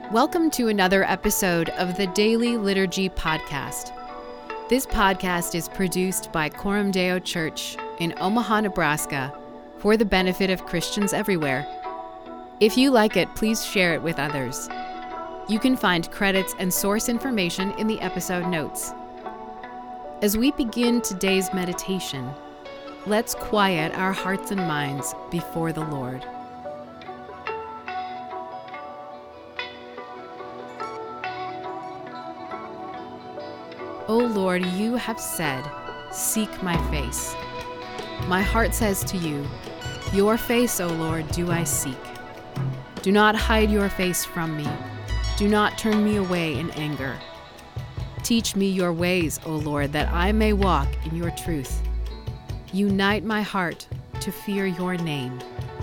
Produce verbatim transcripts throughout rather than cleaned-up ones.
Welcome to another episode of the Daily Liturgy Podcast. This podcast is produced by Coram Deo Church in Omaha, Nebraska, for the benefit of Christians everywhere. If you like it, please share it with others. You can find credits and source information in the episode notes. As we begin today's meditation, let's quiet our hearts and minds before the Lord. O Lord, you have said, "Seek my face." My heart says to you, "Your face, O Lord, do I seek." Do not hide your face from me. Do not turn me away in anger. Teach me your ways, O Lord, that I may walk in your truth. Unite my heart to fear your name.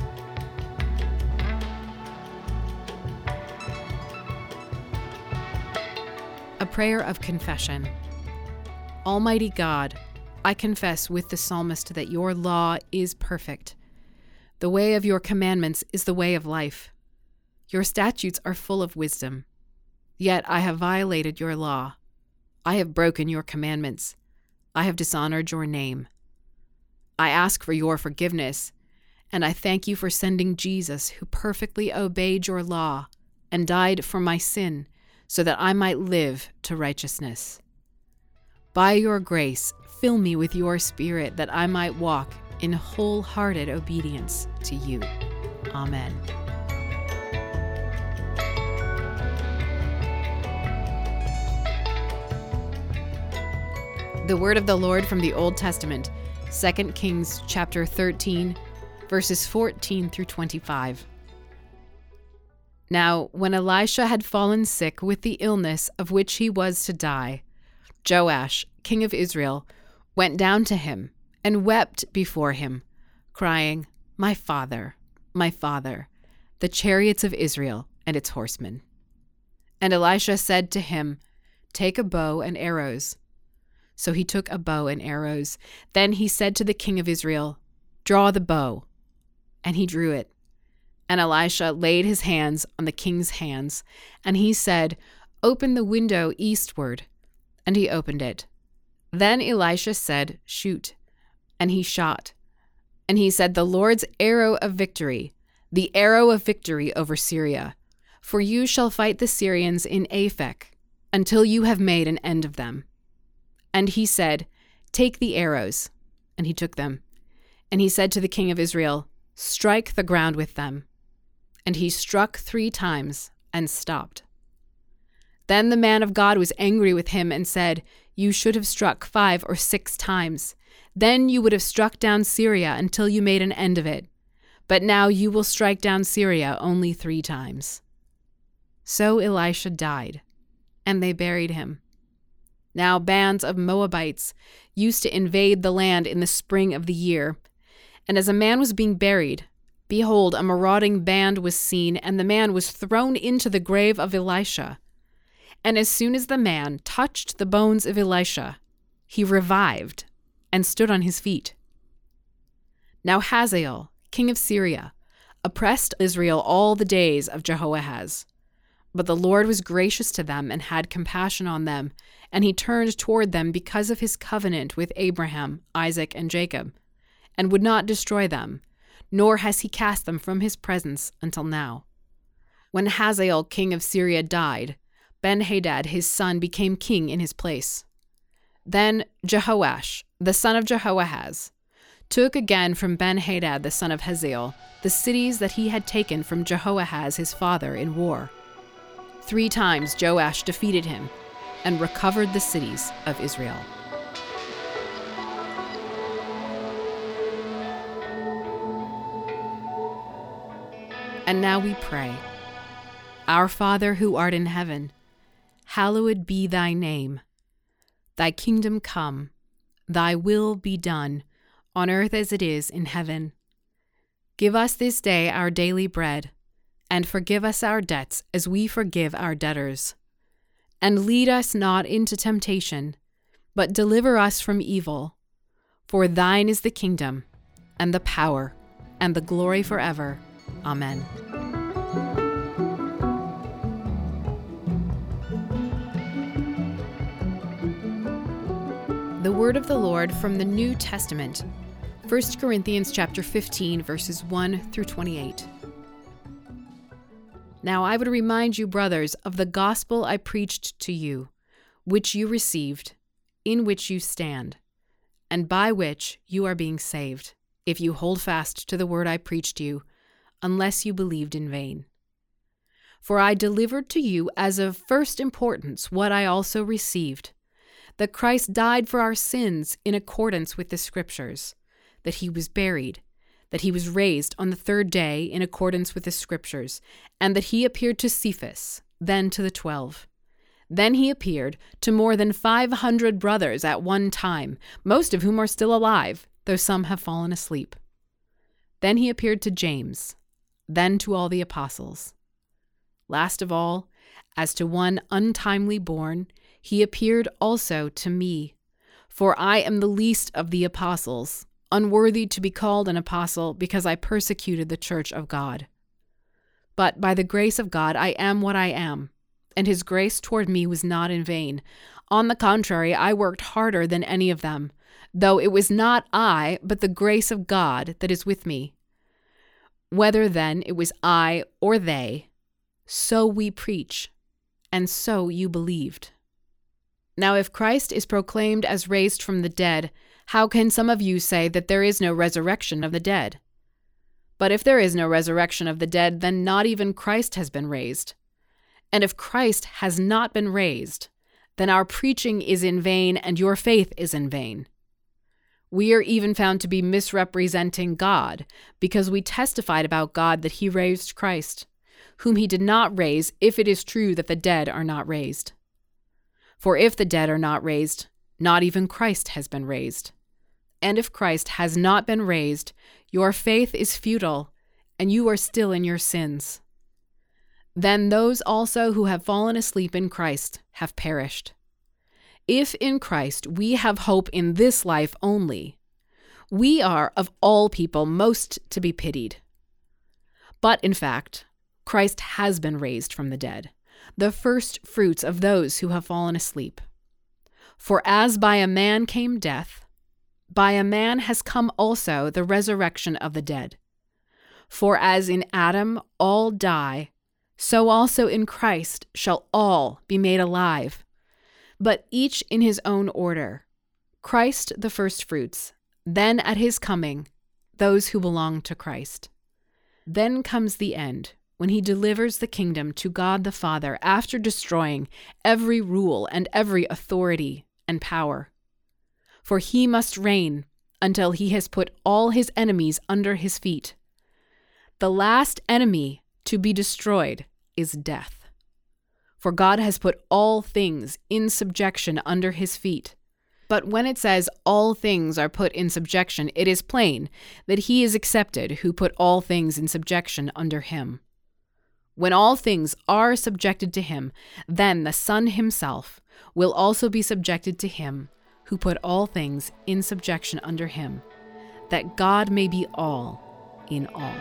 A prayer of confession. Almighty God, I confess with the psalmist that your law is perfect. The way of your commandments is the way of life. Your statutes are full of wisdom. Yet I have violated your law. I have broken your commandments. I have dishonored your name. I ask for your forgiveness, and I thank you for sending Jesus, who perfectly obeyed your law and died for my sin, so that I might live to righteousness. By your grace, fill me with your Spirit, that I might walk in wholehearted obedience to you. Amen. The word of the Lord from the Old Testament, Second Kings chapter thirteen, verses fourteen through twenty-five. Now, when Elisha had fallen sick with the illness of which he was to die, Joash, king of Israel, went down to him and wept before him, crying, "My father, my father, the chariots of Israel and its horsemen." And Elisha said to him, "Take a bow and arrows." So he took a bow and arrows. Then he said to the king of Israel, "Draw the bow." And he drew it. And Elisha laid his hands on the king's hands, and he said, "Open the window eastward." And he opened it. Then Elisha said, "Shoot." And he shot. And he said, "The Lord's arrow of victory, the arrow of victory over Syria. For you shall fight the Syrians in Aphek, until you have made an end of them." And he said, "Take the arrows." And he took them. And he said to the king of Israel, "Strike the ground with them." And he struck three times and stopped. Then the man of God was angry with him and said, "You should have struck five or six times. Then you would have struck down Syria until you made an end of it. But now you will strike down Syria only three times." So Elisha died, and they buried him. Now bands of Moabites used to invade the land in the spring of the year. And as a man was being buried, behold, a marauding band was seen, and the man was thrown into the grave of Elisha. And as soon as the man touched the bones of Elisha, he revived and stood on his feet. Now Hazael, king of Syria, oppressed Israel all the days of Jehoahaz. But the Lord was gracious to them and had compassion on them, and he turned toward them because of his covenant with Abraham, Isaac, and Jacob, and would not destroy them, nor has he cast them from his presence until now. When Hazael, king of Syria, died, Ben-Hadad, his son, became king in his place. Then Jehoash, the son of Jehoahaz, took again from Ben-Hadad, the son of Hazael, the cities that he had taken from Jehoahaz his father in war. Three times Joash defeated him and recovered the cities of Israel. And now we pray. Our Father who art in heaven, hallowed be thy name. Thy kingdom come, thy will be done, on earth as it is in heaven. Give us this day our daily bread, and forgive us our debts as we forgive our debtors. And lead us not into temptation, but deliver us from evil. For thine is the kingdom, and the power, and the glory forever. Amen. word of the Lord from the New Testament, First Corinthians chapter fifteen, verses one through twenty-eight. Now I would remind you, brothers, of the gospel I preached to you, which you received, in which you stand, and by which you are being saved, if you hold fast to the word I preached you, unless you believed in vain. For I delivered to you as of first importance what I also received, that Christ died for our sins in accordance with the Scriptures, that he was buried, that he was raised on the third day in accordance with the Scriptures, and that he appeared to Cephas, then to the twelve. Then he appeared to more than five hundred brothers at one time, most of whom are still alive, though some have fallen asleep. Then he appeared to James, then to all the apostles. Last of all, as to one untimely born, he appeared also to me, for I am the least of the apostles, unworthy to be called an apostle because I persecuted the church of God. But by the grace of God I am what I am, and his grace toward me was not in vain. On the contrary, I worked harder than any of them, though it was not I, but the grace of God that is with me. Whether then it was I or they, so we preach, and so you believed. Now if Christ is proclaimed as raised from the dead, how can some of you say that there is no resurrection of the dead? But if there is no resurrection of the dead, then not even Christ has been raised. And if Christ has not been raised, then our preaching is in vain and your faith is in vain. We are even found to be misrepresenting God, because we testified about God that he raised Christ, whom he did not raise, if it is true that the dead are not raised. For if the dead are not raised, not even Christ has been raised. And if Christ has not been raised, your faith is futile, and you are still in your sins. Then those also who have fallen asleep in Christ have perished. If in Christ we have hope in this life only, we are of all people most to be pitied. But in fact, Christ has been raised from the dead, the first fruits of those who have fallen asleep. For as by a man came death, by a man has come also the resurrection of the dead. For as in Adam all die, so also in Christ shall all be made alive, but each in his own order. Christ the firstfruits, then at his coming, those who belong to Christ. Then comes the end, when he delivers the kingdom to God the Father after destroying every rule and every authority and power. For he must reign until he has put all his enemies under his feet. The last enemy to be destroyed is death. For God has put all things in subjection under his feet. But when it says all things are put in subjection, it is plain that he is accepted who put all things in subjection under him. When all things are subjected to him, then the Son himself will also be subjected to him who put all things in subjection under him, that God may be all in all.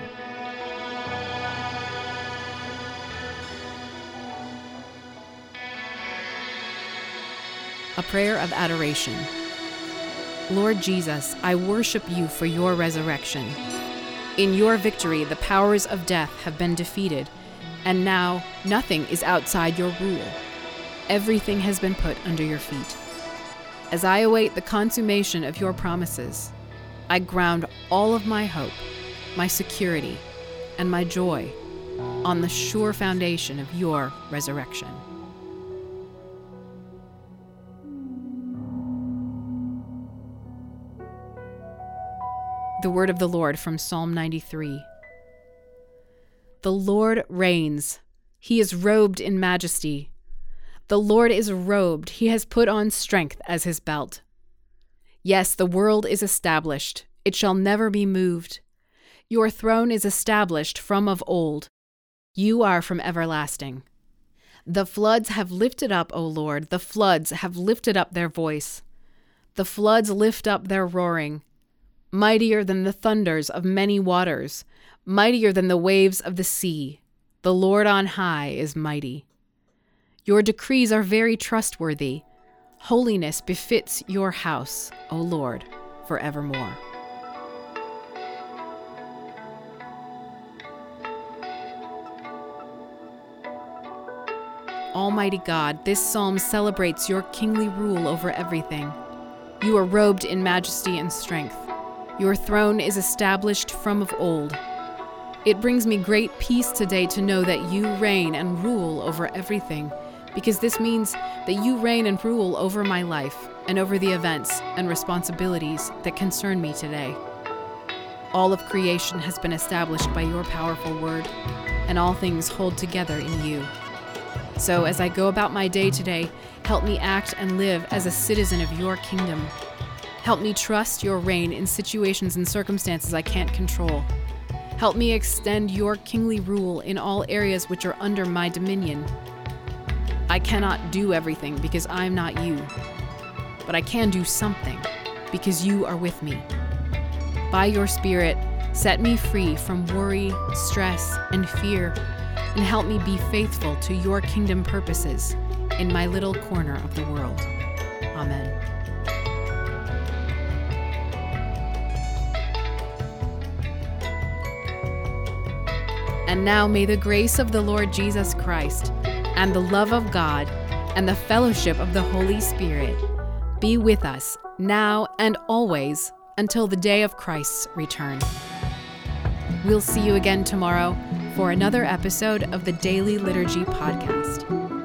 A prayer of adoration. Lord Jesus, I worship you for your resurrection. In your victory, the powers of death have been defeated, and now nothing is outside your rule. Everything has been put under your feet. As I await the consummation of your promises, I ground all of my hope, my security, and my joy on the sure foundation of your resurrection. The word of the Lord from Psalm ninety-three. The Lord reigns. He is robed in majesty. The Lord is robed. He has put on strength as his belt. Yes, the world is established. It shall never be moved. Your throne is established from of old. You are from everlasting. The floods have lifted up, O Lord. The floods have lifted up their voice. The floods lift up their roaring. Mightier than the thunders of many waters, mightier than the waves of the sea. The Lord on high is mighty. Your decrees are very trustworthy. Holiness befits your house, O Lord, forevermore. Almighty God, this psalm celebrates your kingly rule over everything. You are robed in majesty and strength. Your throne is established from of old. It brings me great peace today to know that you reign and rule over everything, because this means that you reign and rule over my life and over the events and responsibilities that concern me today. All of creation has been established by your powerful word, and all things hold together in you. So as I go about my day today, help me act and live as a citizen of your kingdom. Help me trust your reign in situations and circumstances I can't control. Help me extend your kingly rule in all areas which are under my dominion. I cannot do everything because I'm not you, but I can do something because you are with me. By your Spirit, set me free from worry, stress, and fear, and help me be faithful to your kingdom purposes in my little corner of the world. Amen. And now may the grace of the Lord Jesus Christ, and the love of God, and the fellowship of the Holy Spirit be with us now and always until the day of Christ's return. We'll see you again tomorrow for another episode of the Daily Liturgy Podcast.